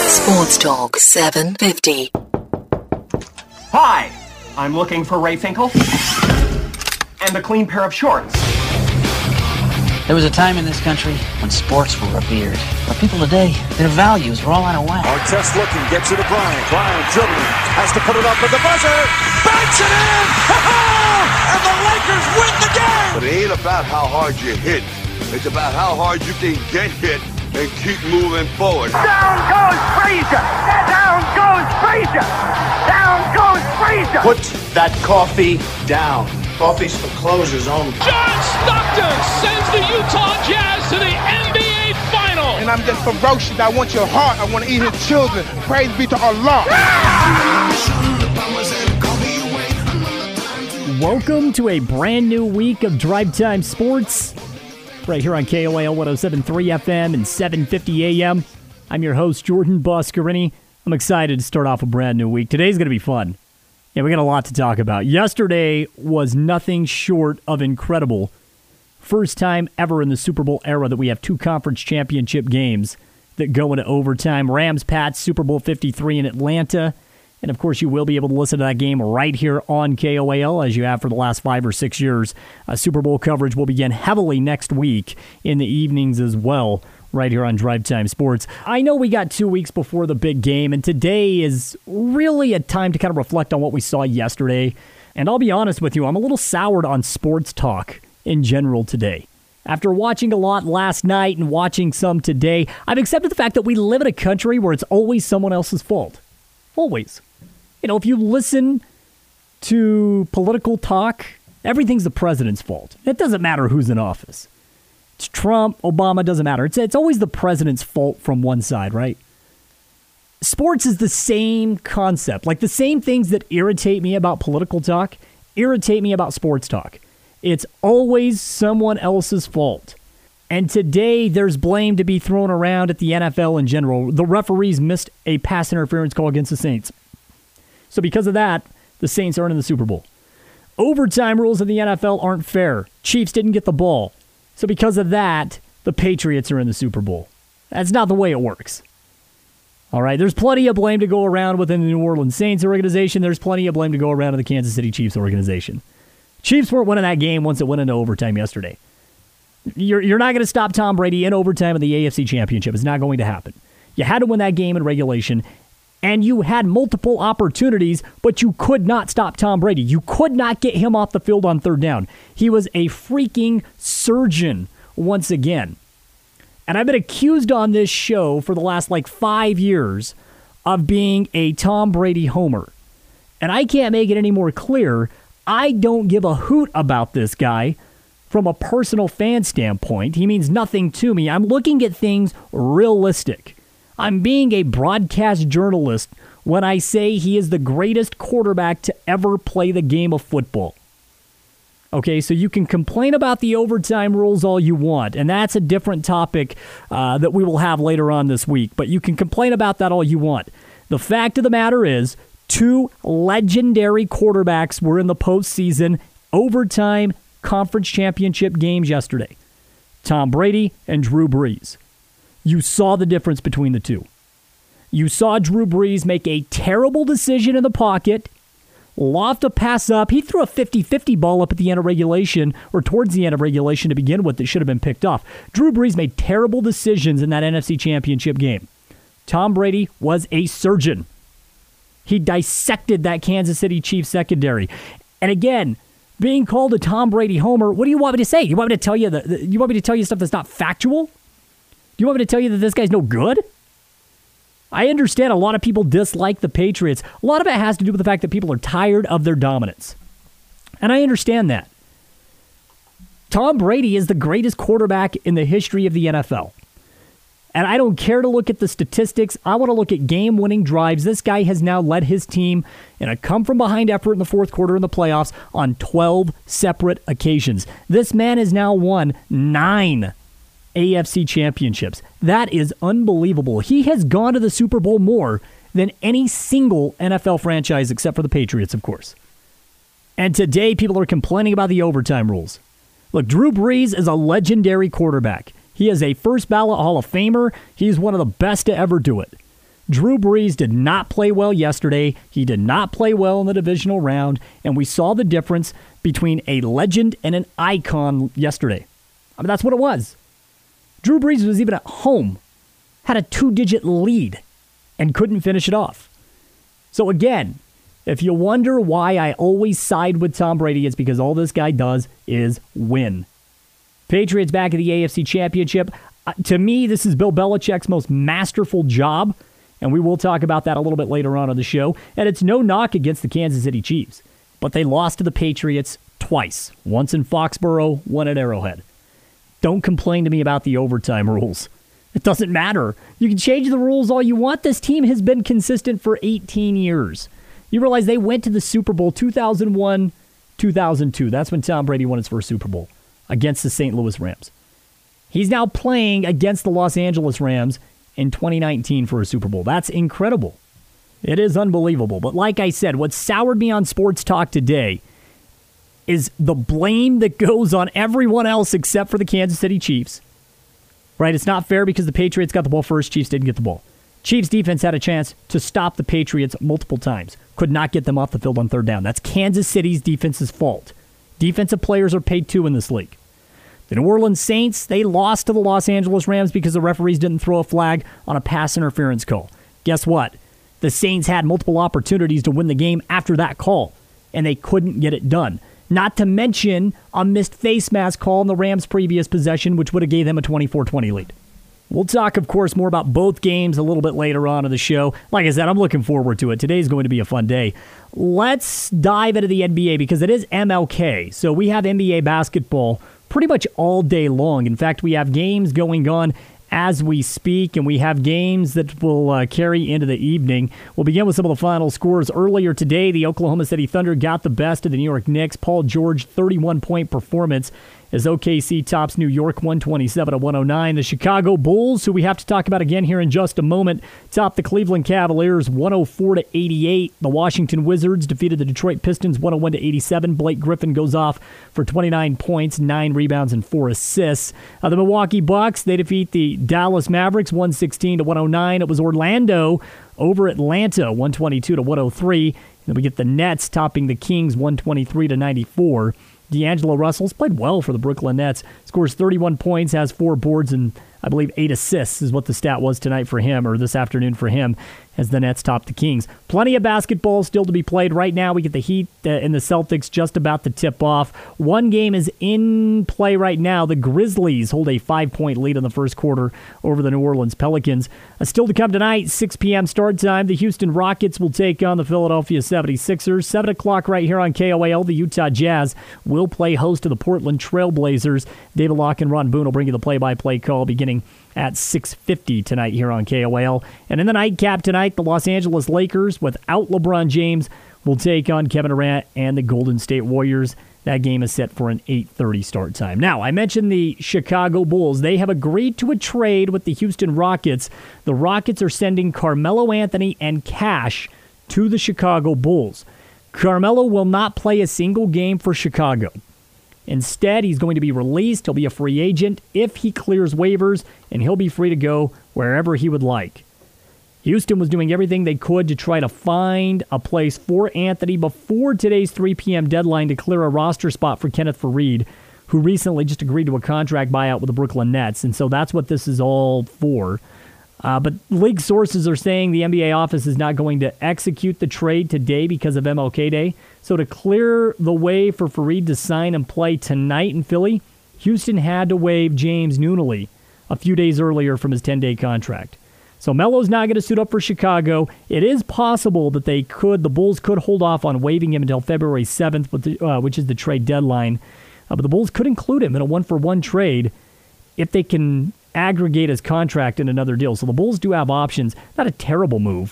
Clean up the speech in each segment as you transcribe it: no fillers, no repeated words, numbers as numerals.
Sports Talk 750. Hi, I'm looking for Ray Finkel and a clean pair of shorts. There was a time in this country when sports were revered. But people today, their values are all out of whack. Artest looking, gets it to Bryant. Bryant dribbling, has to put it up with the buzzer. Banks it in! And the Lakers win the game! But it ain't about how hard you hit. It's about how hard you can get hit and keep moving forward. Down goes Frazier! Down goes Frazier! Down goes Frazier! Put that coffee down. Coffee's for closers only. John Stockton sends the Utah Jazz to the NBA Final. And I'm just ferocious. I want your heart. I want to eat his children. Praise be to Allah. Welcome to a brand new week of Drive Time Sports. Right here on KOAL 107.3 FM and 750 AM. I'm your host, Jordan Boscarini. I'm excited to start off a brand new week. Today's going to be fun. Yeah, we got a lot to talk about. Yesterday was nothing short of incredible. First time ever in the Super Bowl era that we have two conference championship games that go into overtime. Rams-Pats, Super Bowl 53 in Atlanta. And, of course, you will be able to listen to that game right here on KOAL, as you have for the last 5 or 6 years. Super Bowl coverage will begin heavily next week in the evenings as well, right here on Drive Time Sports. I know we got 2 weeks before the big game, and today is really a time to kind of reflect on what we saw yesterday. And I'll be honest with you, I'm a little soured on sports talk in general today. After watching a lot last night and watching some today, I've accepted the fact that we live in a country where it's always someone else's fault. Always. You know, if you listen to political talk, everything's the president's fault. It doesn't matter who's in office. It's Trump, Obama, doesn't matter. It's always the president's fault from one side, right? Sports is the same concept. Like the same things that irritate me about political talk irritate me about sports talk. It's always someone else's fault. And today, there's blame to be thrown around at the NFL in general. The referees missed a pass interference call against the Saints. So because of that, the Saints aren't in the Super Bowl. Overtime rules in the NFL aren't fair. Chiefs didn't get the ball. So because of that, the Patriots are in the Super Bowl. That's not the way it works. All right, there's plenty of blame to go around within the New Orleans Saints organization. There's plenty of blame to go around in the Kansas City Chiefs organization. Chiefs weren't winning that game once it went into overtime yesterday. You're not going to stop Tom Brady in overtime in the AFC Championship. It's not going to happen. You had to win that game in regulation, and you had multiple opportunities, but you could not stop Tom Brady. You could not get him off the field on third down. He was a freaking surgeon once again. And I've been accused on this show for the last 5 years of being a Tom Brady homer. And I can't make it any more clear. I don't give a hoot about this guy from a personal fan standpoint. He means nothing to me. I'm looking at things realistic. I'm being a broadcast journalist when I say he is the greatest quarterback to ever play the game of football. Okay, so you can complain about the overtime rules all you want, and that's a different topic that we will have later on this week, but you can complain about that all you want. The fact of the matter is, two legendary quarterbacks were in the postseason overtime conference championship games yesterday. Tom Brady and Drew Brees. You saw the difference between the two. You saw Drew Brees make a terrible decision in the pocket, loft a pass up. He threw a 50-50 ball up at the end of regulation, or towards the end of regulation to begin with, that should have been picked off. Drew Brees made terrible decisions in that NFC Championship game. Tom Brady was a surgeon. He dissected that Kansas City Chiefs secondary. And again, being called a Tom Brady homer, what do you want me to say? You want me to tell you you want me to tell you stuff that's not factual? Do you want me to tell you that this guy's no good? I understand a lot of people dislike the Patriots. A lot of it has to do with the fact that people are tired of their dominance. And I understand that. Tom Brady is the greatest quarterback in the history of the NFL. And I don't care to look at the statistics. I want to look at game-winning drives. This guy has now led his team in a come-from-behind effort in the fourth quarter in the playoffs on 12 separate occasions. This man has now won 9 AFC championships. That is unbelievable. He has gone to the Super Bowl more than any single NFL franchise except for the Patriots, of course. And today, people are complaining about the overtime rules. Look, Drew Brees is a legendary quarterback. He is a first-ballot Hall of Famer. He's one of the best to ever do it. Drew Brees did not play well yesterday. He did not play well in the divisional round, and we saw the difference between a legend and an icon yesterday. I mean, that's what it was. Drew Brees was even at home, had a 2-digit lead, and couldn't finish it off. So again, if you wonder why I always side with Tom Brady, it's because all this guy does is win. Patriots back at the AFC Championship. To me, this is Bill Belichick's most masterful job, and we will talk about that a little bit later on the show. And it's no knock against the Kansas City Chiefs, but they lost to the Patriots twice, once in Foxborough, one at Arrowhead. Don't complain to me about the overtime rules. It doesn't matter. You can change the rules all you want. This team has been consistent for 18 years. You realize they went to the Super Bowl 2001, 2002. That's when Tom Brady won his first Super Bowl against the St. Louis Rams. He's now playing against the Los Angeles Rams in 2019 for a Super Bowl. That's incredible. It is unbelievable. But like I said, what soured me on Sports Talk today is the blame that goes on everyone else except for the Kansas City Chiefs. Right? It's not fair because the Patriots got the ball first, Chiefs didn't get the ball. Chiefs defense had a chance to stop the Patriots multiple times. Could not get them off the field on third down. That's Kansas City's defense's fault. Defensive players are paid too in this league. The New Orleans Saints, they lost to the Los Angeles Rams because the referees didn't throw a flag on a pass interference call. Guess what? The Saints had multiple opportunities to win the game after that call, and they couldn't get it done. Not to mention a missed face mask call in the Rams' previous possession, which would have gave them a 24-20 lead. We'll talk, of course, more about both games a little bit later on in the show. Like I said, I'm looking forward to it. Today's going to be a fun day. Let's dive into the NBA because it is MLK. So we have NBA basketball pretty much all day long. In fact, we have games going on as we speak, and we have games that will carry into the evening. We'll begin with some of the final scores. Earlier today, the Oklahoma City Thunder got the best of the New York Knicks. Paul George, 31-point performance as OKC tops New York 127-109. The Chicago Bulls, who we have to talk about again here in just a moment, top the Cleveland Cavaliers 104-88. The Washington Wizards defeated the Detroit Pistons 101-87. Blake Griffin goes off for 29 points, 9 rebounds, and 4 assists. The Milwaukee Bucks, they defeat the Dallas Mavericks 116-109. It was Orlando over Atlanta 122-103. Then we get the Nets topping the Kings 123-94. D'Angelo Russell's played well for the Brooklyn Nets. Scores 31 points, has 4 boards, and I believe 8 assists is what the stat was tonight for him, or this afternoon for him, as the Nets top the Kings. Plenty of basketball still to be played. Right now, we get the Heat and the Celtics just about to tip off. One game is in play right now. The Grizzlies hold a 5-point lead in the first quarter over the New Orleans Pelicans. Still to come tonight, 6 p.m. start time. The Houston Rockets will take on the Philadelphia 76ers. 7 o'clock right here on KOAL. The Utah Jazz will play host to the Portland Trail Blazers. David Locke and Ron Boone will bring you the play-by-play call beginning at 6:50 tonight here on KOAL. And in the nightcap tonight, the Los Angeles Lakers, without LeBron James, will take on Kevin Durant and the Golden State Warriors. That game is set for an 8:30 start time. Now, I mentioned the Chicago Bulls. They have agreed to a trade with the Houston Rockets. The Rockets are sending Carmelo Anthony and cash to the Chicago Bulls. Carmelo will not play a single game for Chicago. Instead, he's going to be released. He'll be a free agent if he clears waivers, and he'll be free to go wherever he would like. Houston was doing everything they could to try to find a place for Anthony before today's 3 p.m. deadline to clear a roster spot for Kenneth Faried, who recently just agreed to a contract buyout with the Brooklyn Nets, and so that's what this is all for. But league sources are saying the NBA office is not going to execute the trade today because of MLK Day. So to clear the way for Faried to sign and play tonight in Philly, Houston had to waive James Nunnally a few days earlier from his 10-day contract. So Melo's not going to suit up for Chicago. It is possible that the Bulls could hold off on waiving him until February 7th, which is the trade deadline. But the Bulls could include him in a one-for-one trade if they can aggregate his contract in another deal. So the Bulls do have options. Not a terrible move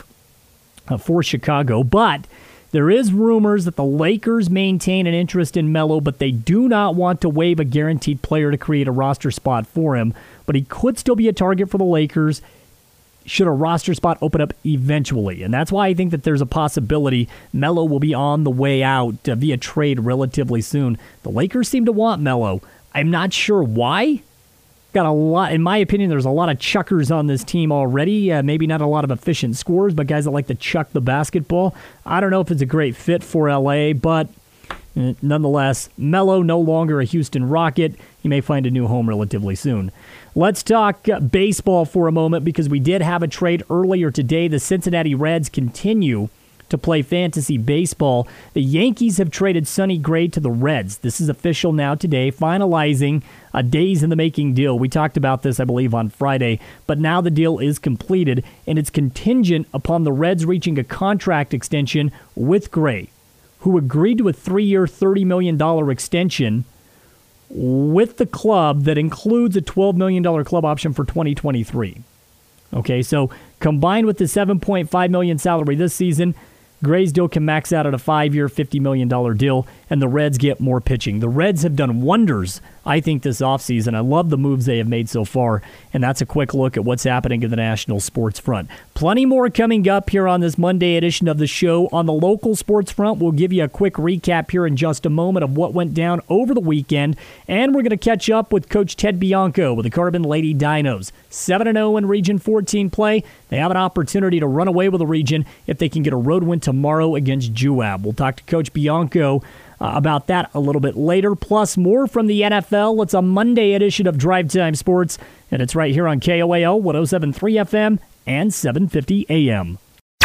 for Chicago, but there is rumors that the Lakers maintain an interest in Melo, but they do not want to waive a guaranteed player to create a roster spot for him. But he could still be a target for the Lakers should a roster spot open up eventually. And that's why I think that there's a possibility Melo will be on the way out via trade relatively soon. The Lakers seem to want Melo. I'm not sure why. got a lot, in my opinion, there's a lot of chuckers on this team already. Maybe not a lot of efficient scorers, but guys that like to chuck the basketball. I don't know if it's a great fit for LA, but nonetheless, Melo no longer a Houston Rocket. He may find a new home relatively soon. Let's talk baseball for a moment because we did have a trade earlier today. The Cincinnati Reds continue to play fantasy baseball. The Yankees have traded Sonny Gray to the Reds. This is official now today, finalizing a days-in-the-making deal. We talked about this, I believe, on Friday, but now the deal is completed, and it's contingent upon the Reds reaching a contract extension with Gray, who agreed to a 3-year, $30 million extension with the club that includes a $12 million club option for 2023. Okay, so combined with the $7.5 million salary this season, Gray's deal can max out at a 5-year, $50 million deal, and the Reds get more pitching. The Reds have done wonders, I think, this offseason. I love the moves they have made so far, and that's a quick look at what's happening in the national sports front. Plenty more coming up here on this Monday edition of the show. On the local sports front, we'll give you a quick recap here in just a moment of what went down over the weekend, and we're going to catch up with Coach Ted Bianco with the Carbon Lady Dinos. 7-0 in Region 14 play. They have an opportunity to run away with the region if they can get a road win tomorrow against Juab. We'll talk to Coach Bianco about that a little bit later, plus more from the NFL. It's a Monday edition of Drive Time Sports, and it's right here on KOAL 107.3 FM and 750 AM.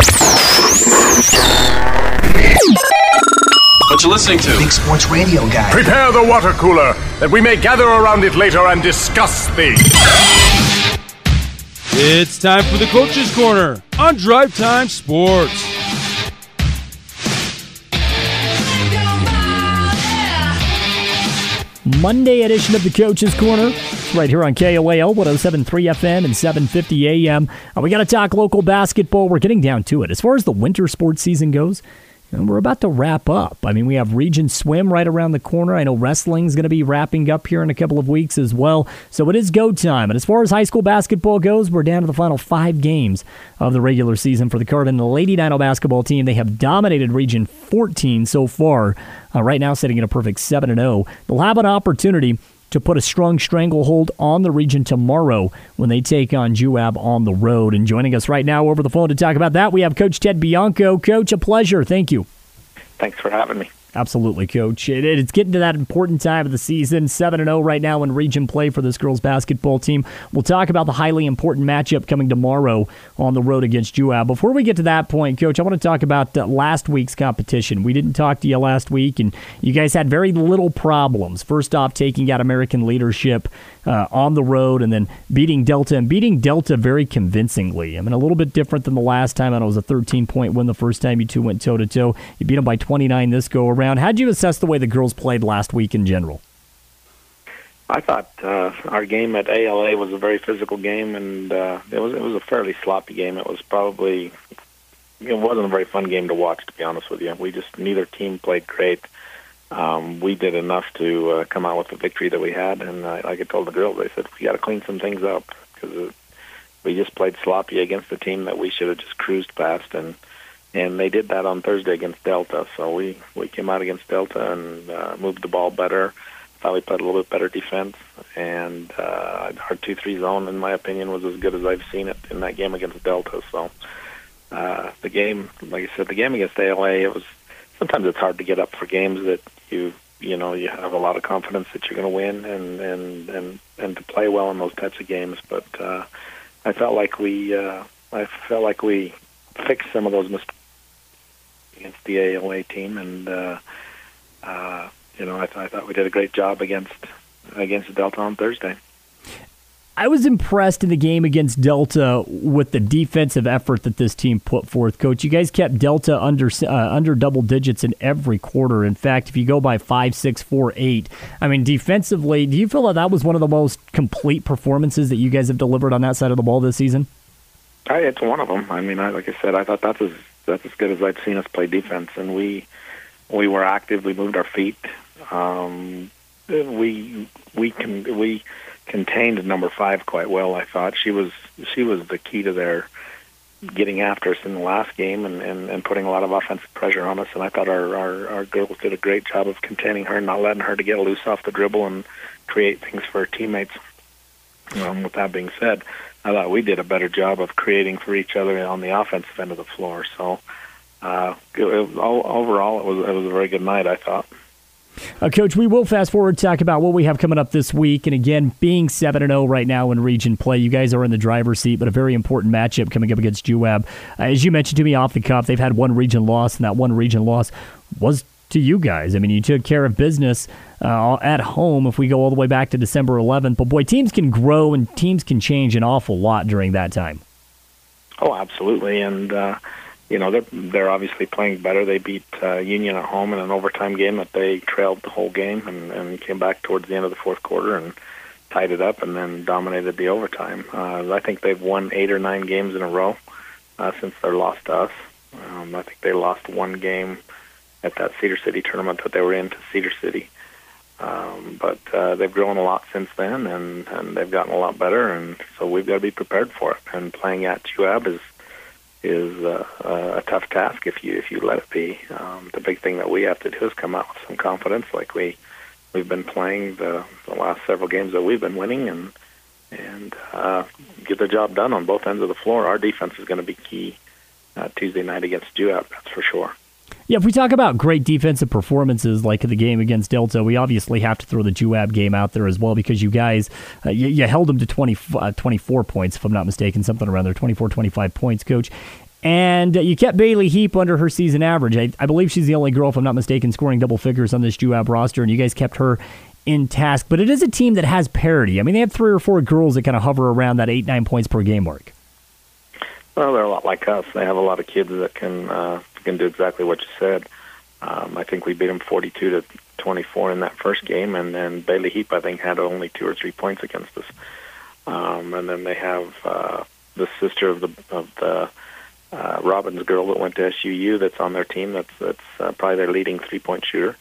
What you listening to? Big Sports Radio Guy. Prepare the water cooler, that we may gather around it later and discuss things. It's time for the Coach's Corner on Drive Time Sports. Monday edition of the Coach's Corner. It's right here on KOAL 107.3 FM and 750 AM. We got to talk local basketball. We're getting down to it. As far as the winter sports season goes, and we're about to wrap up. I mean, we have Region Swim right around the corner. I know wrestling's going to be wrapping up here in a couple of weeks as well. So it is go time. And as far as high school basketball goes, we're down to the final 5 games of the regular season for the Carbon Lady Dino basketball team. They have dominated Region 14 so far. Right now sitting at a perfect 7-0. They'll have an opportunity to put a strong stranglehold on the region tomorrow when they take on Juab on the road. And joining us right now over the phone to talk about that, we have Coach Ted Bianco. Coach, a pleasure. Thank you. Thanks for having me. Absolutely, Coach. It's getting to that important time of the season. 7-0 right now in region play for this girls basketball team. We'll talk about the highly important matchup coming tomorrow on the road against Juab. Before we get to that point, Coach, I want to talk about last week's competition. We didn't talk to you last week, and you guys had very little problems. First off, taking out American Leadership on the road and then beating Delta, and beating Delta very convincingly. I mean, a little bit different than the last time. I know it was a 13-point win the first time you two went toe-to-toe. You beat them by 29 this go-around. How'd you assess the way the girls played last week in general? I thought our game at ALA was a very physical game, and it was a fairly sloppy game. It wasn't a very fun game to watch, to be honest with you. Neither team played great. We did enough to come out with the victory that we had, and like I told the girls, I said, we got to clean some things up because we just played sloppy against a team that we should have just cruised past, and they did that on Thursday against Delta. So we came out against Delta and moved the ball better. Thought we played a little bit better defense, and our 2-3 zone, in my opinion, was as good as I've seen it in that game against Delta. So the game, like I said, the game against ALA, sometimes it's hard to get up for games that you have a lot of confidence that you're going to win and to play well in those types of games. But I felt like we fixed some of those mistakes against the ALA team, and I thought we did a great job against Delta on Thursday. I was impressed in the game against Delta with the defensive effort that this team put forth, Coach. You guys kept Delta under double digits in every quarter. In fact, if you go by 5, 6, 4, 8, I mean, defensively, do you feel that was one of the most complete performances that you guys have delivered on that side of the ball this season? It's one of them. I mean, like I said, I thought that's as good as I've seen us play defense, and we were active. We moved our feet. We contained number 5 quite well. I thought she was the key to their getting after us in the last game and putting a lot of offensive pressure on us. And I thought our girls did a great job of containing her, not letting her to get loose off the dribble and create things for her teammates. With that being said, I thought we did a better job of creating for each other on the offensive end of the floor. So overall, it was a very good night, I thought. Coach, we will fast forward, talk about what we have coming up this week. And again, being 7-0 right now in region play, you guys are in the driver's seat, but a very important matchup coming up against UAB. As you mentioned to me off the cuff, they've had one region loss, and that one region loss was to you guys. I mean, you took care of business at home if we go all the way back to December 11th. But boy, teams can grow and teams can change an awful lot during that time. Oh, absolutely. And, they're obviously playing better. They beat Union at home in an overtime game that they trailed the whole game and came back towards the end of the fourth quarter and tied it up and then dominated the overtime. I think they've won 8 or 9 games in a row since their loss to us. I think they lost one game at that Cedar City tournament that they were in to Cedar City. But they've grown a lot since then, and they've gotten a lot better, and so we've got to be prepared for it. And playing at UAB is a tough task if you let it be. The big thing that we have to do is come out with some confidence, like we've been playing the last several games that we've been winning, and get the job done on both ends of the floor. Our defense is going to be key Tuesday night against UAB, that's for sure. Yeah, if we talk about great defensive performances like the game against Delta, we obviously have to throw the UAB game out there as well, because you guys, you held them to 24 points, if I'm not mistaken, something around there, 24, 25 points, Coach. And you kept Bailey Heap under her season average. I believe she's the only girl, if I'm not mistaken, scoring double figures on this UAB roster, and you guys kept her in task. But it is a team that has parity. I mean, they have 3 or 4 girls that kind of hover around that 8-9 points per game mark. Well, they're a lot like us. They have a lot of kids that can do exactly what you said. I think we beat them 42-24 in that first game, and then Bailey Heap, I think, had only 2 or 3 points against us. And then they have the sister of the Robbins girl that went to SUU that's on their team. That's probably their leading 3-point shooter,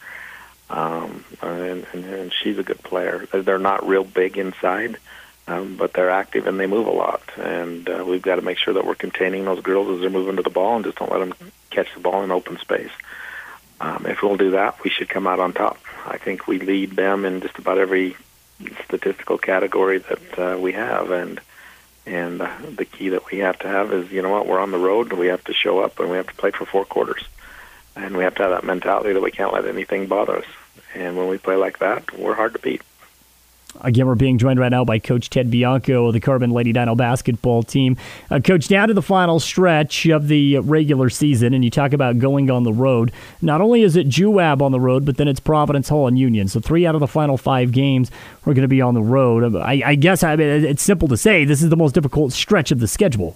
and she's a good player. They're not real big inside. But they're active and they move a lot, and we've got to make sure that we're containing those girls as they're moving to the ball and just don't let them catch the ball in open space. If we'll do that, we should come out on top. I think we lead them in just about every statistical category that we have, and the key that we have to have is, we're on the road, we have to show up, and we have to play for 4 quarters, and we have to have that mentality that we can't let anything bother us. And when we play like that, we're hard to beat. Again, we're being joined right now by Coach Ted Bianco of the Carbon Lady Dino basketball team. Coach, down to the final stretch of the regular season, and you talk about going on the road. Not only is it UAB on the road, but then it's Providence Hall and Union. So 3 out of the final 5 games are going to be on the road. I guess it's simple to say this is the most difficult stretch of the schedule.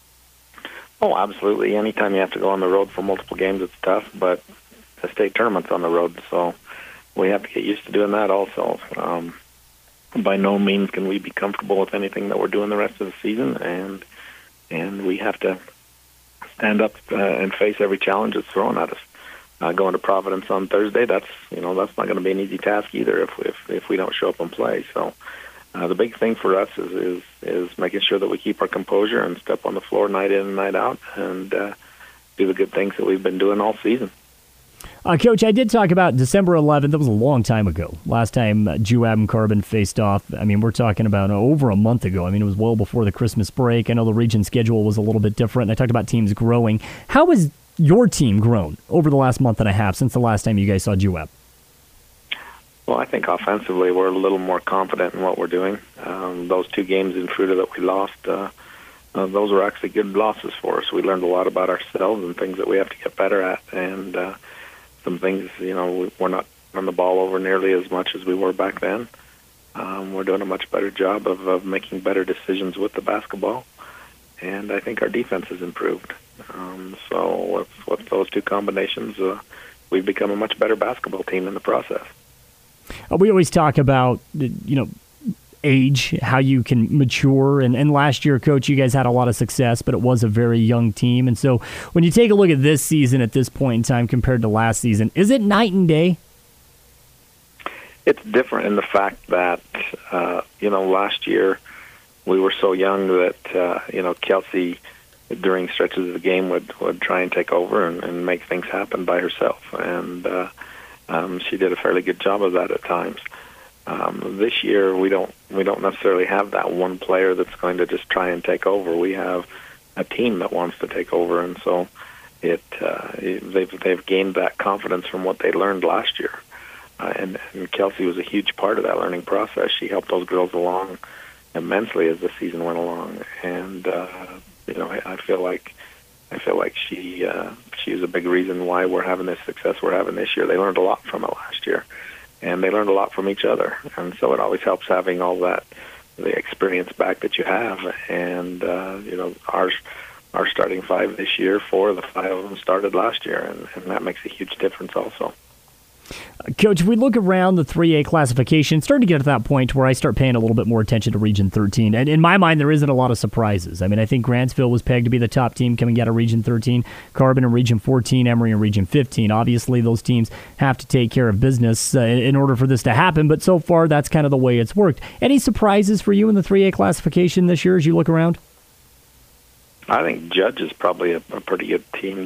Oh, absolutely. Anytime you have to go on the road for multiple games, it's tough, but the state tournament's on the road, so we have to get used to doing that also. By no means can we be comfortable with anything that we're doing the rest of the season, and we have to stand up and face every challenge that's thrown at us. Going to Providence on Thursday, that's not going to be an easy task either if we don't show up and play. So the big thing for us is making sure that we keep our composure and step on the floor night in and night out, and do the good things that we've been doing all season. Coach, I did talk about December 11th. That was a long time ago. Last time UAB and Carbon faced off. I mean, we're talking about over a month ago. I mean, it was well before the Christmas break. I know the region schedule was a little bit different. And I talked about teams growing. How has your team grown over the last month and a half since the last time you guys saw UAB? Well, I think offensively we're a little more confident in what we're doing. Those 2 games in Fruita that we lost, those were actually good losses for us. We learned a lot about ourselves and things that we have to get better at. And some things, we're not on the ball over nearly as much as we were back then. We're doing a much better job of making better decisions with the basketball, and I think our defense has improved. So with those 2 combinations, we've become a much better basketball team in the process. We always talk about, age, how you can mature. And last year, Coach, you guys had a lot of success, but it was a very young team. And so when you take a look at this season at this point in time compared to last season, is it night and day? It's different in the fact that, last year we were so young that, Kelsey, during stretches of the game, would try and take over and make things happen by herself. And she did a fairly good job of that at times. This year, we don't necessarily have that one player that's going to just try and take over. We have a team that wants to take over, and so they've gained that confidence from what they learned last year. And Kelsey was a huge part of that learning process. She helped those girls along immensely as the season went along, and I feel like she was a big reason why we're having this success we're having this year. They learned a lot from it last year, and they learned a lot from each other, and so it always helps having all that, the experience back that you have. And our starting five this year, 4 of the 5 of them started last year, and that makes a huge difference also. Coach, if we look around the 3A classification, it's starting to get to that point where I start paying a little bit more attention to Region 13. And in my mind, there isn't a lot of surprises. I mean, I think Grantsville was pegged to be the top team coming out of Region 13, Carbon in Region 14, Emory in Region 15. Obviously, those teams have to take care of business in order for this to happen, but so far, that's kind of the way it's worked. Any surprises for you in the 3A classification this year as you look around? I think Judge is probably a pretty good team.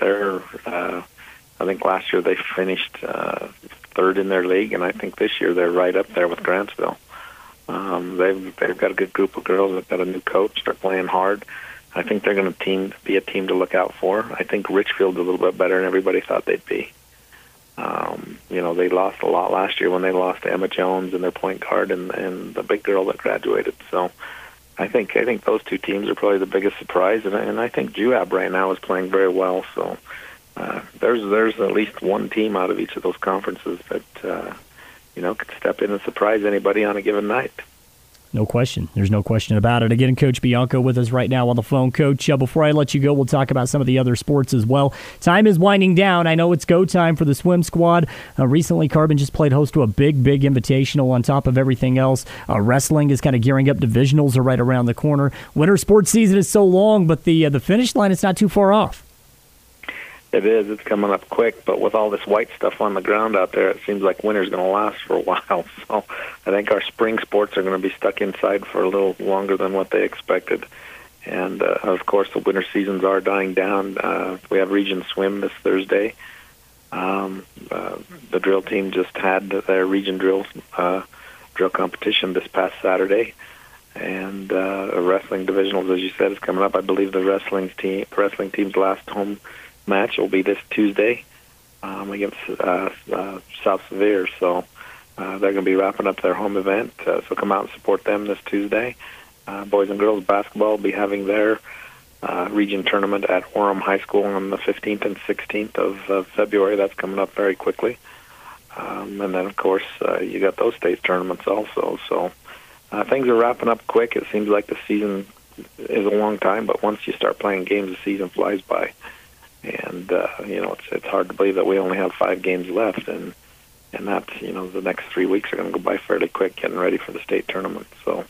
I think last year they finished 3rd in their league, and I think this year they're right up there with Grantsville. They've got a good group of girls. They've got a new coach. They're playing hard. I think they're going to be a team to look out for. I think Richfield's a little bit better than everybody thought they'd be. They lost a lot last year when they lost to Emma Jones and their point guard and the big girl that graduated. So I think those 2 teams are probably the biggest surprise, and I think Juab right now is playing very well. So. There's at least one team out of each of those conferences that could step in and surprise anybody on a given night. No question. There's no question about it. Again, Coach Bianco with us right now on the phone. Coach, before I let you go, we'll talk about some of the other sports as well. Time is winding down. I know it's go time for the swim squad. Recently, Carbon just played host to a big invitational on top of everything else. Wrestling is kind of gearing up. Divisionals are right around the corner. Winter sports season is so long, but the finish line is not too far off. It is. It's coming up quick, but with all this white stuff on the ground out there, it seems like winter's going to last for a while. So I think our spring sports are going to be stuck inside for a little longer than what they expected. And, of course, the winter seasons are dying down. We have Region Swim this Thursday. The drill team just had their region drill competition this past Saturday. And wrestling divisionals, as you said, is coming up. I believe the wrestling team's last home match will be this Tuesday against South Sevier. So they're going to be wrapping up their home event. So come out and support them this Tuesday. Boys and girls basketball will be having their region tournament at Orem High School on the 15th and 16th of February. That's coming up very quickly. And then, of course, you got those state tournaments also. So things are wrapping up quick. It seems like the season is a long time, but once you start playing games, the season flies by. And it's hard to believe that we only have 5 games left, and that's the next 3 weeks are going to go by fairly quick, getting ready for the state tournament. So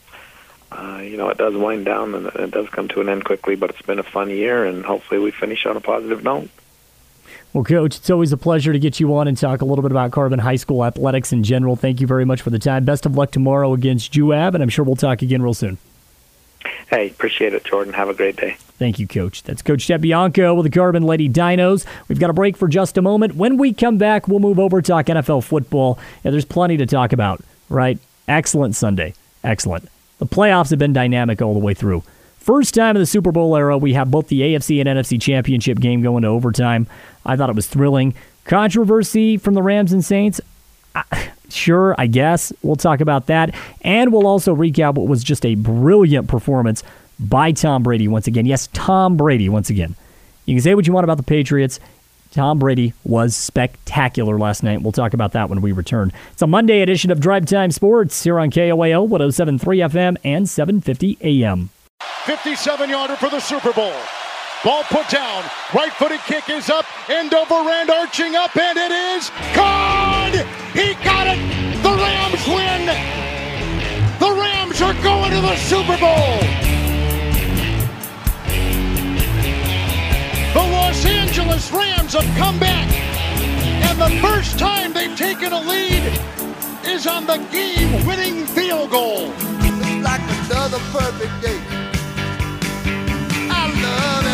it does wind down and it does come to an end quickly, but it's been a fun year, and hopefully we finish on a positive note. Well, Coach, it's always a pleasure to get you on and talk a little bit about Carbon High School athletics in general. Thank you very much for the time. Best of luck tomorrow against Juab, and I'm sure we'll talk again real soon. Hey, appreciate it, Jordan. Have a great day. Thank you, Coach. That's Coach Ted Bianco with the Carbon Lady Dinos. We've got a break for just a moment. When we come back, we'll move over to talk NFL football. Yeah, there's plenty to talk about, right? Excellent Sunday. Excellent. The playoffs have been dynamic all the way through. First time in the Super Bowl era, we have both the AFC and NFC championship game going to overtime. I thought it was thrilling. Controversy from the Rams and Saints? Sure, I guess. We'll talk about that. And we'll also recap what was just a brilliant performance by Tom Brady once again. Yes, Tom Brady once again. You can say what you want about the Patriots. Tom Brady was spectacular last night. We'll talk about that when we return. It's a Monday edition of Drive Time Sports here on KOAO 107.3 FM and 750 AM. 57-yarder for the Super Bowl. Ball put down. Right-footed kick is up. End over end, arching up, and it is gone! He got it! The Rams win! The Rams are going to the Super Bowl! The Los Angeles Rams have come back, and the first time they've taken a lead is on the game-winning field goal. It's like another perfect day. I love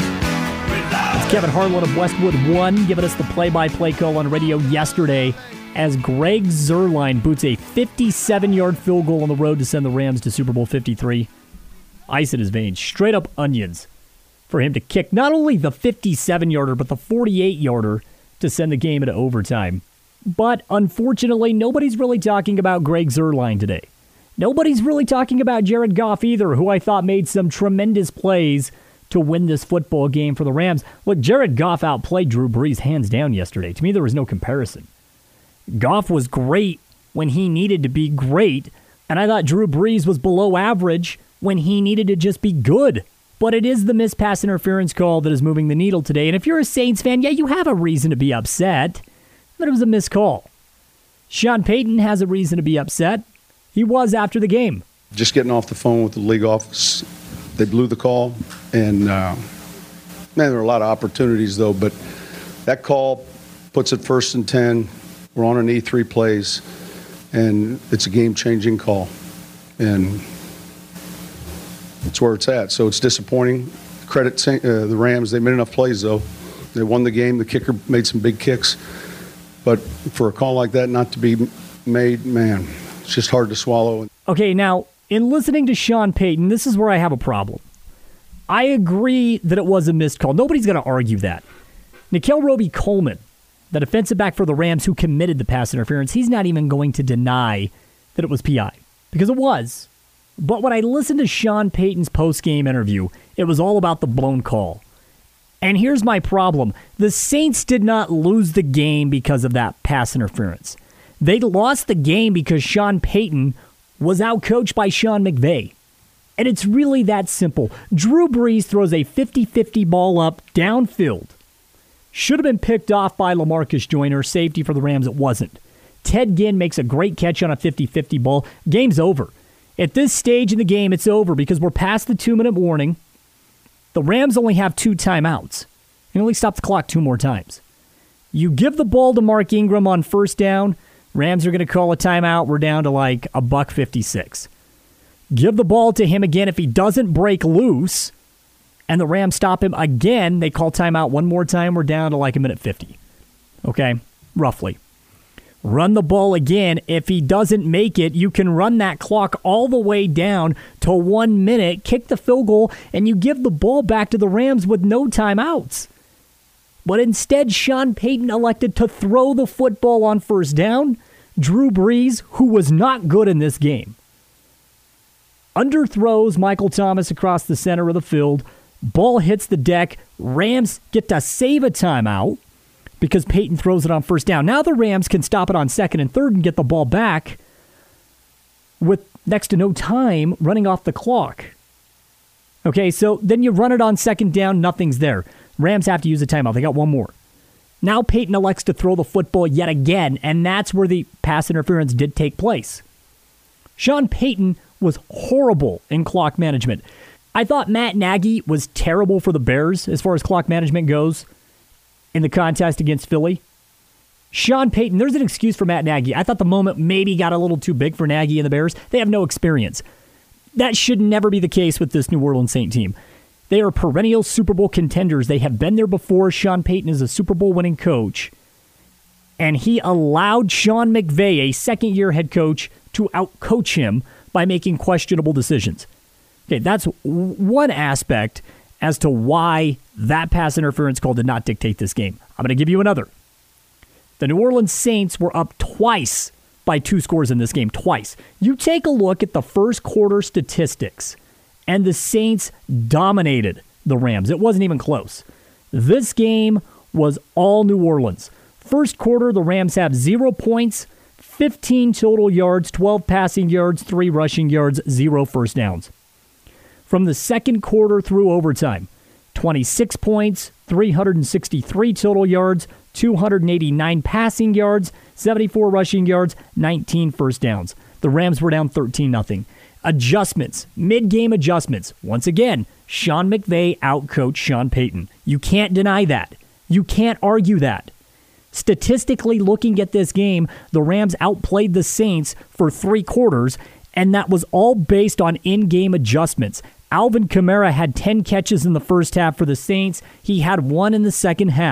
LA. It's Kevin Harlan of Westwood One giving us the play-by-play call on radio yesterday as Greg Zuerlein boots a 57-yard field goal on the road to send the Rams to Super Bowl 53. Ice in his veins, straight up onions, for him to kick not only the 57-yarder, but the 48-yarder to send the game into overtime. But unfortunately, nobody's really talking about Greg Zuerlein today. Nobody's really talking about Jared Goff either, who I thought made some tremendous plays to win this football game for the Rams. Look, Jared Goff outplayed Drew Brees hands down yesterday. To me, there was no comparison. Goff was great when he needed to be great, and I thought Drew Brees was below average when he needed to just be good. But it is the missed pass interference call that is moving the needle today. And if you're a Saints fan, yeah, you have a reason to be upset, but it was a missed call. Sean Payton has a reason to be upset. He was after the game. Just getting off the phone with the league office, they blew the call. And, man, there were a lot of opportunities, though. But that call puts it 1st and 10. We're on an E3 plays, and it's a game-changing call. And it's where it's at. So it's disappointing. Credit the Rams. They made enough plays, though. They won the game. The kicker made some big kicks. But for a call like that not to be made, man, it's just hard to swallow. Okay, now, in listening to Sean Payton, this is where I have a problem. I agree that it was a missed call. Nobody's going to argue that. Nickell Robey-Coleman, the defensive back for the Rams who committed the pass interference, he's not even going to deny that it was PI, because it was. But when I listened to Sean Payton's post-game interview, it was all about the blown call. And here's my problem. The Saints did not lose the game because of that pass interference. They lost the game because Sean Payton was outcoached by Sean McVay. And it's really that simple. Drew Brees throws a 50-50 ball up downfield. Should have been picked off by LaMarcus Joyner, safety for the Rams. It wasn't. Ted Ginn makes a great catch on a 50-50 ball. Game's over. At this stage in the game, it's over because we're past the 2-minute warning. The Rams only have 2 timeouts. You only stop the clock 2 more times. You give the ball to Mark Ingram on 1st down. Rams are going to call a timeout. We're down to like $1.56. Give the ball to him again if he doesn't break loose, and the Rams stop him again. They call timeout one more time. We're down to like 1:50. Okay, roughly. Run the ball again. If he doesn't make it, you can run that clock all the way down to 1 minute, kick the field goal, and you give the ball back to the Rams with no timeouts. But instead, Sean Payton elected to throw the football on 1st down. Drew Brees, who was not good in this game, underthrows Michael Thomas across the center of the field. Ball hits the deck. Rams get to save a timeout because Payton throws it on 1st down. Now the Rams can stop it on 2nd and 3rd and get the ball back with next to no time running off the clock. Okay, so then you run it on 2nd down, nothing's there. Rams have to use a timeout. They got one more. Now Payton elects to throw the football yet again, and that's where the pass interference did take place. Sean Payton was horrible in clock management. I thought Matt Nagy was terrible for the Bears as far as clock management goes in the contest against Philly. Sean Payton, there's an excuse for Matt Nagy. I thought the moment maybe got a little too big for Nagy and the Bears. They have no experience. That should never be the case with this New Orleans Saints team. They are perennial Super Bowl contenders. They have been there before. Sean Payton is a Super Bowl winning coach. And he allowed Sean McVay, a second-year head coach, to outcoach him by making questionable decisions. Okay, that's one aspect as to why that pass interference call did not dictate this game. I'm going to give you another. The New Orleans Saints were up twice by 2 scores in this game, twice. You take a look at the first quarter statistics, and the Saints dominated the Rams. It wasn't even close. This game was all New Orleans. First quarter, the Rams have 0 points, 15 total yards, 12 passing yards, 3 rushing yards, 0 first downs. From the second quarter through overtime, 26 points, 363 total yards, 289 passing yards, 74 rushing yards, 19 first downs. The Rams were down 13-0. Adjustments, mid-game adjustments. Once again, Sean McVay outcoached Sean Payton. You can't deny that. You can't argue that. Statistically looking at this game, the Rams outplayed the Saints for 3 quarters, and that was all based on in-game adjustments. Alvin Kamara had 10 catches in the first half for the Saints. He had 1 in the second half.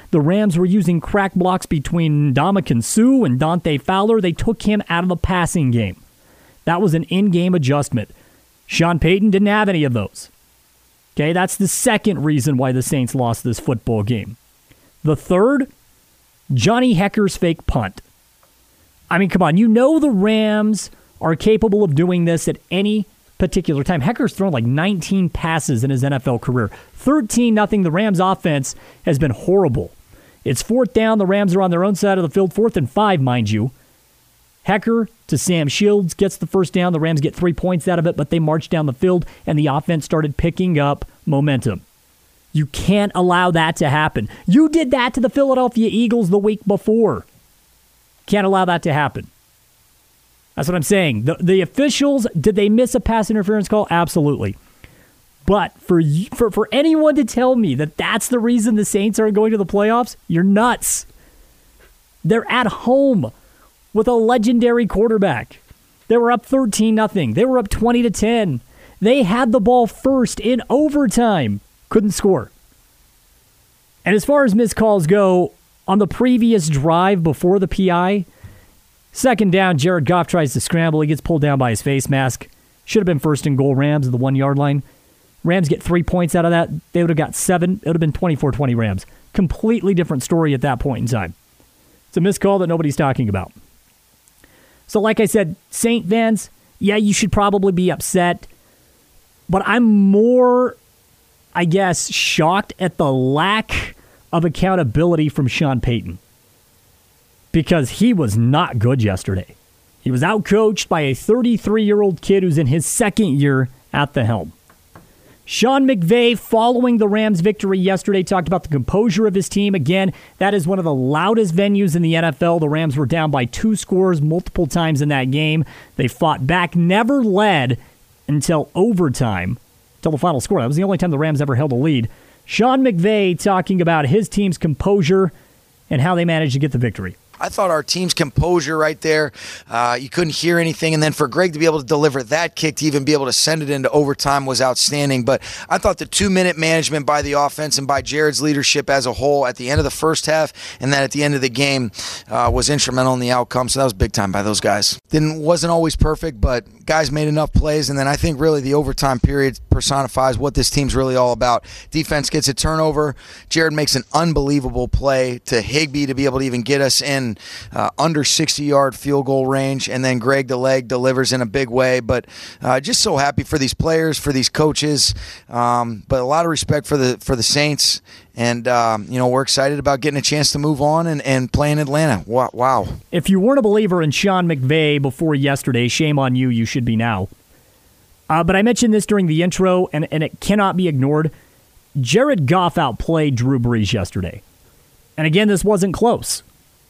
The Rams were using crack blocks between Ndamukong Suh and Dante Fowler. They took him out of the passing game. That was an in-game adjustment. Sean Payton didn't have any of those. Okay, that's the second reason why the Saints lost this football game. The third, Johnny Hekker's fake punt. I mean, come on, you know the Rams are capable of doing this at any particular time. Hekker's thrown like 19 passes in his NFL career. 13-0, the Rams offense has been horrible. It's 4th down, the Rams are on their own side of the field, 4th and 5, mind you. Hekker to Sam Shields gets the first down. The Rams get 3 points out of it, but they marched down the field, and the offense started picking up momentum. You can't allow that to happen. You did that to the Philadelphia Eagles the week before. Can't allow that to happen. That's what I'm saying. The officials, did they miss a pass interference call? Absolutely. But for anyone to tell me that that's the reason the Saints aren't going to the playoffs, you're nuts. They're at home with a legendary quarterback. They were up 13-0. They were up 20-10. They had the ball first in overtime. Couldn't score. And as far as missed calls go, on the previous drive before the PI, 2nd down, Jared Goff tries to scramble. He gets pulled down by his face mask. Should have been 1st and goal Rams at the 1-yard line. Rams get 3 points out of that. They would have got 7. It would have been 24-20 Rams. Completely different story at that point in time. It's a missed call that nobody's talking about. So like I said, Saint fans, yeah, you should probably be upset. But I'm more, I guess, shocked at the lack of accountability from Sean Payton. Because he was not good yesterday. He was outcoached by a 33-year-old kid who's in his 2nd year at the helm. Sean McVay, following the Rams' victory yesterday, talked about the composure of his team. Again, that is one of the loudest venues in the NFL. The Rams were down by 2 scores multiple times in that game. They fought back, never led until overtime, until the final score. That was the only time the Rams ever held a lead. Sean McVay talking about his team's composure and how they managed to get the victory. I thought our team's composure right there, you couldn't hear anything. And then for Greg to be able to deliver that kick, to even be able to send it into overtime was outstanding. But I thought the 2-minute management by the offense and by Jared's leadership as a whole at the end of the first half and then at the end of the game was instrumental in the outcome. So that was big time by those guys. Wasn't always perfect, but guys made enough plays. And then I think really the overtime period personifies what this team's really all about. Defense gets a turnover. Jared makes an unbelievable play to Higbee to be able to even get us in under 60-yard field goal range, and then Greg the Leg delivers in a big way. But just so happy for these players, for these coaches, but a lot of respect for the Saints, and we're excited about getting a chance to move on and play in Atlanta. Wow. If you weren't a believer in Sean McVay before yesterday, shame on you. You should be now. But I mentioned this during the intro, and it cannot be ignored. Jared Goff outplayed Drew Brees yesterday. And again, this wasn't close.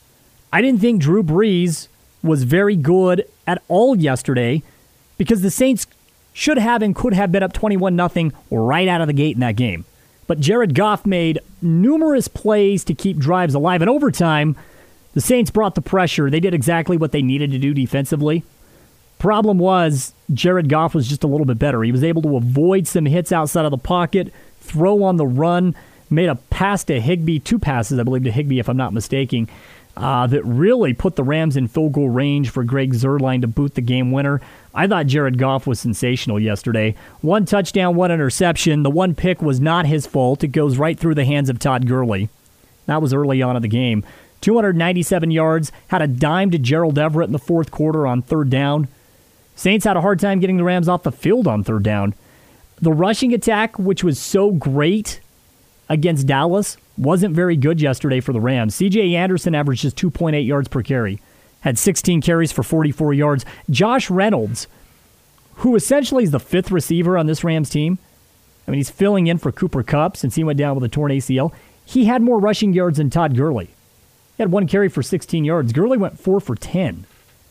I didn't think Drew Brees was very good at all yesterday because the Saints should have and could have been up 21-0 right out of the gate in that game. But Jared Goff made numerous plays to keep drives alive. In overtime, the Saints brought the pressure. They did exactly what they needed to do defensively. Problem was, Jared Goff was just a little bit better. He was able to avoid some hits outside of the pocket, throw on the run, made a pass to Higbee, 2 passes, I believe, to Higbee, if I'm not mistaken, that really put the Rams in field goal range for Greg Zuerlein to boot the game winner. I thought Jared Goff was sensational yesterday. 1 touchdown, 1 interception. The 1 pick was not his fault. It goes right through the hands of Todd Gurley. That was early on in the game. 297 yards, had a dime to Gerald Everett in the 4th quarter on 3rd down. Saints had a hard time getting the Rams off the field on 3rd down. The rushing attack, which was so great against Dallas, wasn't very good yesterday for the Rams. C.J. Anderson averaged just 2.8 yards per carry. Had 16 carries for 44 yards. Josh Reynolds, who essentially is the 5th receiver on this Rams team, I mean, he's filling in for Cooper Kupp since he went down with a torn ACL. He had more rushing yards than Todd Gurley. He had 1 carry for 16 yards. Gurley went 4 for 10.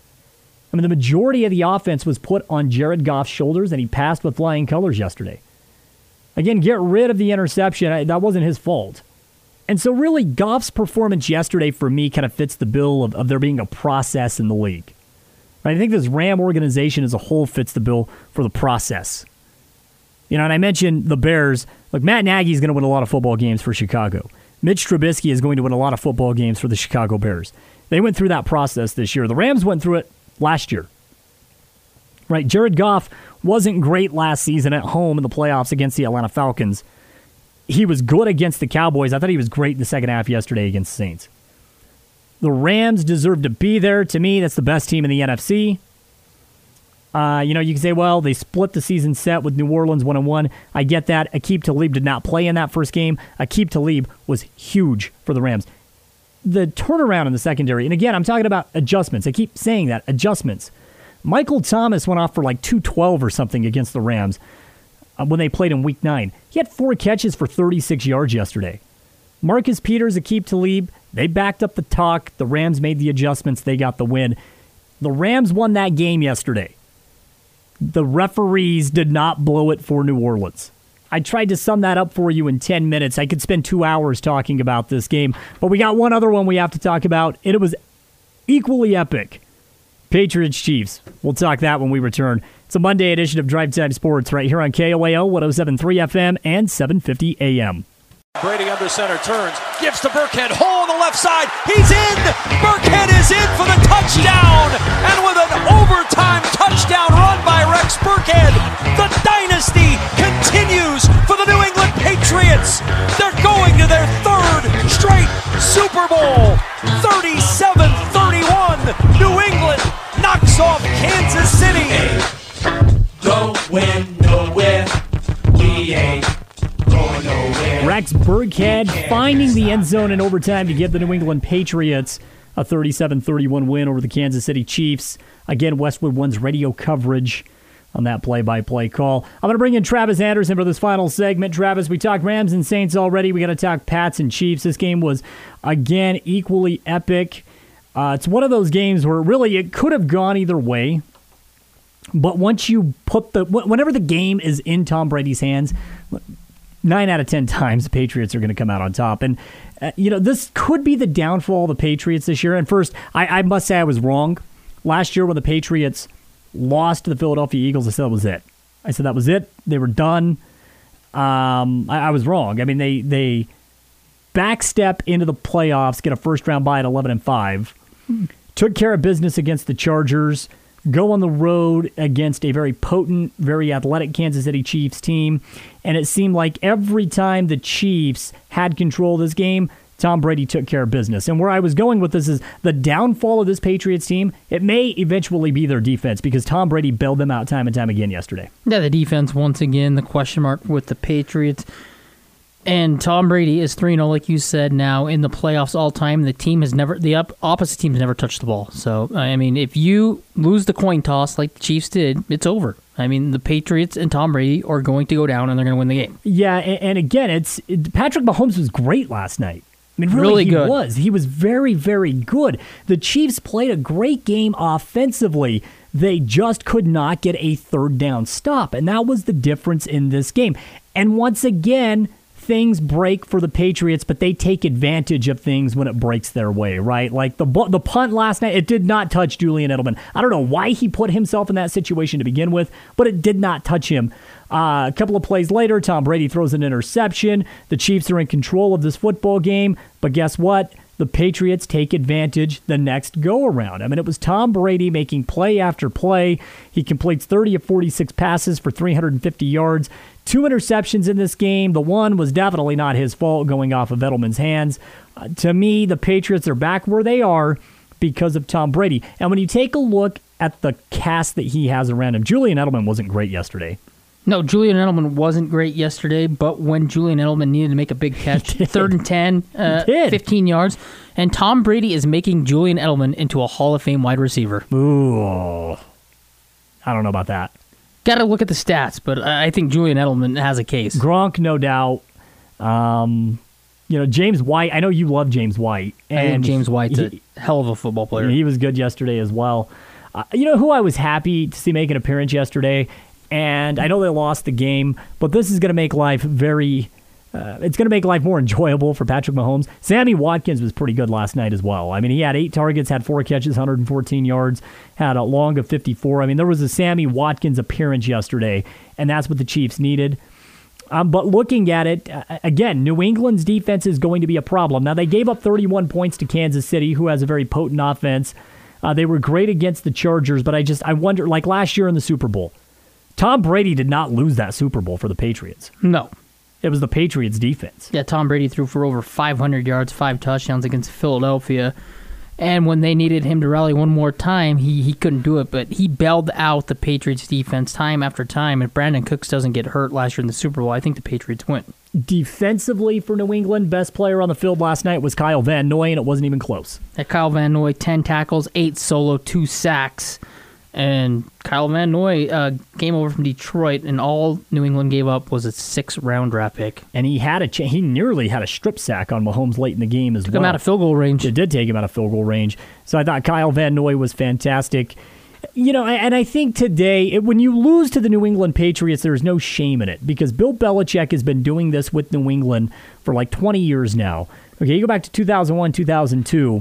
I mean, the majority of the offense was put on Jared Goff's shoulders, and he passed with flying colors yesterday. Again, get rid of the interception. That wasn't his fault. And so really, Goff's performance yesterday for me kind of fits the bill of there being a process in the league. I think this Ram organization as a whole fits the bill for the process. And I mentioned the Bears. Look, Matt Nagy's going to win a lot of football games for Chicago. Mitch Trubisky is going to win a lot of football games for the Chicago Bears. They went through that process this year. The Rams went through it last year. Right, Jared Goff wasn't great last season at home in the playoffs against the Atlanta Falcons. He was good against the Cowboys. I thought he was great in the second half yesterday against the Saints. The Rams deserve to be there. To me, that's the best team in the NFC. You can say, well, they split the season set with New Orleans 1-1. I get that. Aqib Talib did not play in that first game. Aqib Talib was huge for the Rams. The turnaround in the secondary, and again, I'm talking about adjustments. I keep saying that, adjustments. Michael Thomas went off for like 212 or something against the Rams when they played in Week 9. He had 4 catches for 36 yards yesterday. Marcus Peters, Aqib Talib, they backed up the talk. The Rams made the adjustments. They got the win. The Rams won that game yesterday. The referees did not blow it for New Orleans. I tried to sum that up for you in 10 minutes. I could spend 2 hours talking about this game, but we got one other one we have to talk about, and it was equally epic. Patriots-Chiefs. We'll talk that when we return. It's a Monday edition of Drive Time Sports right here on KOAO 107.3 FM and 750 AM. Brady under center turns, gives to Burkhead, hole on the left side, he's in! Burkhead is in for the touchdown! And with an overtime touchdown run by Rex Burkhead, the dynasty continues for the New England Patriots! They're going to their 3rd straight Super Bowl! 37-31, New England knocks off Kansas City! Don't win nowhere, we ain't going nowhere. Rex Burkhead finding the end zone in overtime to give the New England Patriots a 37-31 win over the Kansas City Chiefs. Again, Westwood One's radio coverage on that play-by-play call. I'm going to bring in Travis Anderson for this final segment. Travis, we talked Rams and Saints already. We got to talk Pats and Chiefs. This game was, again, equally epic. It's one of those games where really it could have gone either way. But once you whenever the game is in Tom Brady's hands, 9 out of 10 times the Patriots are going to come out on top. And, this could be the downfall of the Patriots this year. And first, I must say I was wrong. Last year when the Patriots lost to the Philadelphia Eagles, I said that was it. I said that was it. They were done. I was wrong. I mean, they backstep into the playoffs, get a first-round bye at 11-5, took care of business against the Chargers, go on the road against a very potent, very athletic Kansas City Chiefs team, and it seemed like every time the Chiefs had control of this game, Tom Brady took care of business. And where I was going with this is the downfall of this Patriots team, it may eventually be their defense because Tom Brady bailed them out time and time again yesterday. Yeah, the defense, once again, the question mark with the Patriots. And Tom Brady is 3-0, like you said, now in the playoffs all time. The opposite team's never touched the ball. So, I mean, if you lose the coin toss like the Chiefs did, it's over. I mean, the Patriots and Tom Brady are going to go down and they're going to win the game. Yeah, and again, Patrick Mahomes was great last night. I mean, really good. Was. He was very, very good. The Chiefs played a great game offensively. They just could not get a third down stop, and that was the difference in this game. And once again, things break for the Patriots, but they take advantage of things when it breaks their way, right? Like the punt last night, it did not touch Julian Edelman. I don't know why he put himself in that situation to begin with, but it did not touch him. A couple of plays later, Tom Brady throws an interception. The Chiefs are in control of this football game, but guess what? The Patriots take advantage the next go-around. I mean, it was Tom Brady making play after play. He completes 30 of 46 passes for 350 yards. 2 interceptions in this game. The one was definitely not his fault, going off of Edelman's hands. To me, the Patriots are back where they are because of Tom Brady. And when you take a look at the cast that he has around him, Julian Edelman wasn't great yesterday. No, Julian Edelman wasn't great yesterday, but when Julian Edelman needed to make a big catch, 3rd and 10, 15 yards, and Tom Brady is making Julian Edelman into a Hall of Fame wide receiver. Ooh, I don't know about that. Got to look at the stats, but I think Julian Edelman has a case. Gronk, no doubt. James White, I know you love James White. And I think James White's a hell of a football player. He was good yesterday as well. Who I was happy to see make an appearance yesterday? And I know they lost the game, but this is going to make life it's going to make life more enjoyable for Patrick Mahomes. Sammy Watkins was pretty good last night as well. I mean, he had 8 targets, had 4 catches, 114 yards, had a long of 54. I mean, there was a Sammy Watkins appearance yesterday, and that's what the Chiefs needed. But looking at it, again, New England's defense is going to be a problem. Now, they gave up 31 points to Kansas City, who has a very potent offense. They were great against the Chargers, but I wonder, like last year in the Super Bowl, Tom Brady did not lose that Super Bowl for the Patriots. No. It was the Patriots' defense. Yeah, Tom Brady threw for over 500 yards, 5 touchdowns against Philadelphia. And when they needed him to rally one more time, he couldn't do it. But he bailed out the Patriots' defense time after time. If Brandon Cooks doesn't get hurt last year in the Super Bowl, I think the Patriots win. Defensively for New England, best player on the field last night was Kyle Van Noy, and it wasn't even close. Kyle Van Noy, 10 tackles, 8 solo, 2 sacks. And Kyle Van Noy came over from Detroit, and all New England gave up was a 6th-round draft pick. And he nearly had a strip sack on Mahomes late in the game as well. Took him out of field goal range. It did take him out of field goal range. So I thought Kyle Van Noy was fantastic. And I think today, when you lose to the New England Patriots, there's no shame in it because Bill Belichick has been doing this with New England for like 20 years now. Okay, you go back to 2001, 2002.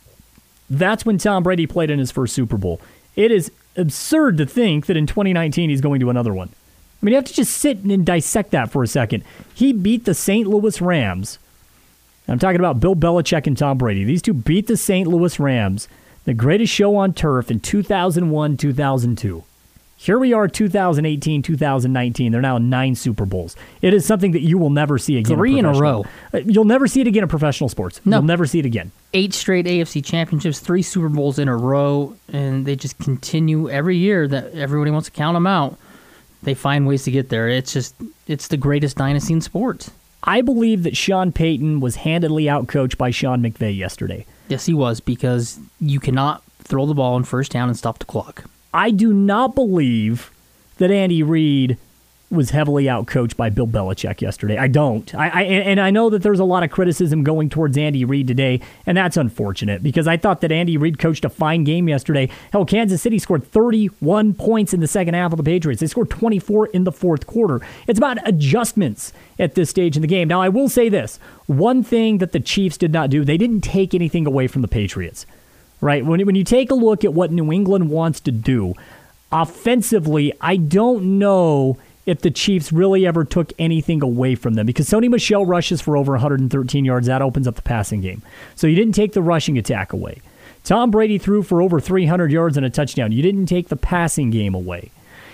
That's when Tom Brady played in his first Super Bowl. It is absurd to think that in 2019 he's going to another one. I mean, you have to just sit and dissect that for a second. He beat the St. Louis Rams. I'm talking about Bill Belichick and Tom Brady. These two beat the St. Louis Rams, the greatest show on turf in 2001, 2002. Here we are, 2018, 2019. They're now in 9 Super Bowls. It is something that you will never see again. 3 in a row. You'll never see it again in professional sports. No. You'll never see it again. 8 straight AFC championships, 3 Super Bowls in a row, and they just continue every year that everybody wants to count them out. They find ways to get there. It's the greatest dynasty in sports. I believe that Sean Payton was handedly outcoached by Sean McVay yesterday. Yes, he was, because you cannot throw the ball in first down and stop the clock. I do not believe that Andy Reid was heavily outcoached by Bill Belichick yesterday. I don't. And I know that there's a lot of criticism going towards Andy Reid today, and that's unfortunate because I thought that Andy Reid coached a fine game yesterday. Hell, Kansas City scored 31 points in the second half of the Patriots. They scored 24 in the fourth quarter. It's about adjustments at this stage in the game. Now, I will say this. One thing that the Chiefs did not do, they didn't take anything away from the Patriots. Right? When you take a look at what New England wants to do, offensively, I don't know if the Chiefs really ever took anything away from them because Sony Michel rushes for over 113 yards. That opens up the passing game. So you didn't take the rushing attack away. Tom Brady threw for over 300 yards and a touchdown. You didn't take the passing game away.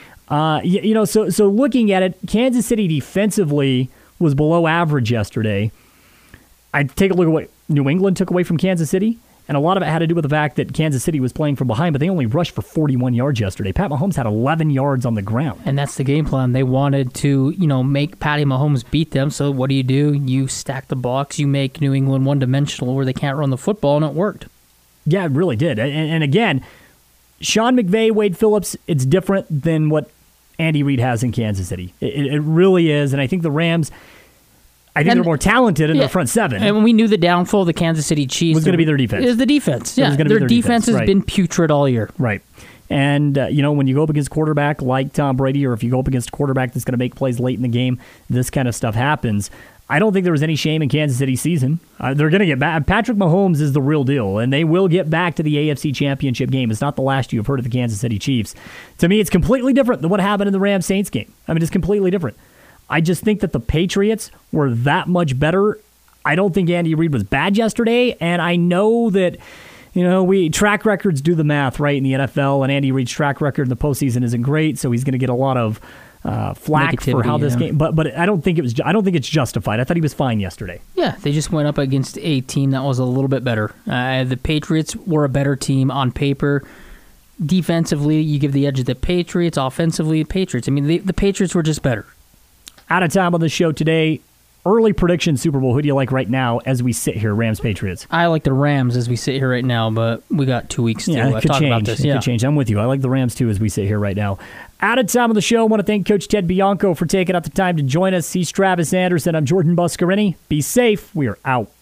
So looking at it, Kansas City defensively was below average yesterday. I take a look at what New England took away from Kansas City. And a lot of it had to do with the fact that Kansas City was playing from behind, but they only rushed for 41 yards yesterday. Pat Mahomes had 11 yards on the ground. And that's the game plan. They wanted to, make Patty Mahomes beat them. So what do? You stack the box. You make New England one-dimensional where they can't run the football, and it worked. Yeah, it really did. And again, Sean McVay, Wade Phillips, it's different than what Andy Reid has in Kansas City. It really is. And I think the Rams... they're more talented in their front seven. And we knew the downfall of the Kansas City Chiefs was going to be their defense. Is the defense. Yeah, their defense has been putrid all year. Right. And, when you go up against a quarterback like Tom Brady or if you go up against a quarterback that's going to make plays late in the game, this kind of stuff happens. I don't think there was any shame in Kansas City's season. They're going to get back. Patrick Mahomes is the real deal, and they will get back to the AFC Championship game. It's not the last you've heard of the Kansas City Chiefs. To me, it's completely different than what happened in the Rams-Saints game. I mean, it's completely different. I just think that the Patriots were that much better. I don't think Andy Reid was bad yesterday, and I know that, track records do the math, right, in the NFL, and Andy Reid's track record in the postseason isn't great, so he's going to get a lot of flack for how this game. But I don't think it's justified. I thought he was fine yesterday. Yeah, they just went up against a team that was a little bit better. The Patriots were a better team on paper. Defensively, you give the edge to the Patriots. Offensively, the Patriots. I mean, the Patriots were just better. Out of time on the show today. Early prediction Super Bowl. Who do you like right now as we sit here? Rams, Patriots. I like the Rams as we sit here right now, but we got 2 weeks to talk about this. It could change. I'm with you. I like the Rams too as we sit here right now. Out of time on the show, I want to thank Coach Ted Bianco for taking out the time to join us. He's Travis Anderson. I'm Jordan Buscarini. Be safe. We are out.